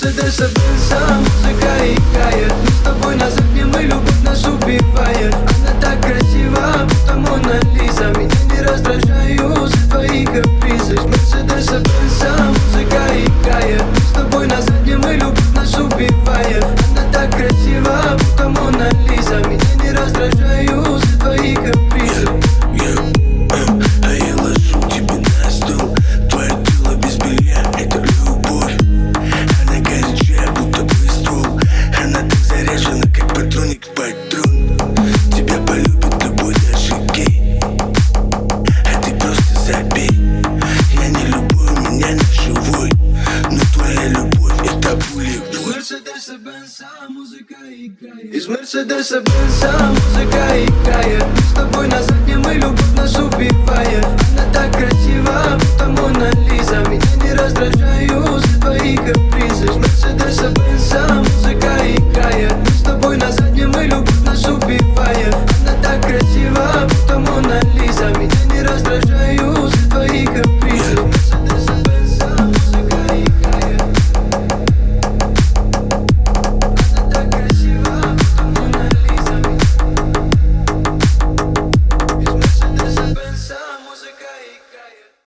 Мерседеса Бенса музыка играет. Мы с тобой на заднем, и любовь нас убивает. Она так красива, будто Мона Лиза. Меня не раздражаю за твои капризы. Мерседеса Бенса музыка играет. Мы с тобой на заднем, и любовь нас убивает. Она так красива, будто Мона Лиза. Меня не раздражаю за твои капризы. А я ложу тебе на стол твое тело без белья, это любовь. Она горячая, будто быстрол. Она так заряжена, как патроник-патрон. Тебя полюбит любой, даже гей. А ты просто забей. Я не любой, у меня не живой. Но твоя любовь — это пулевой. Мерседеса Бенса музыка играет. Из Мерседеса Бенса музыка играет. Мы с тобой на заднем, и любовь нас убивает.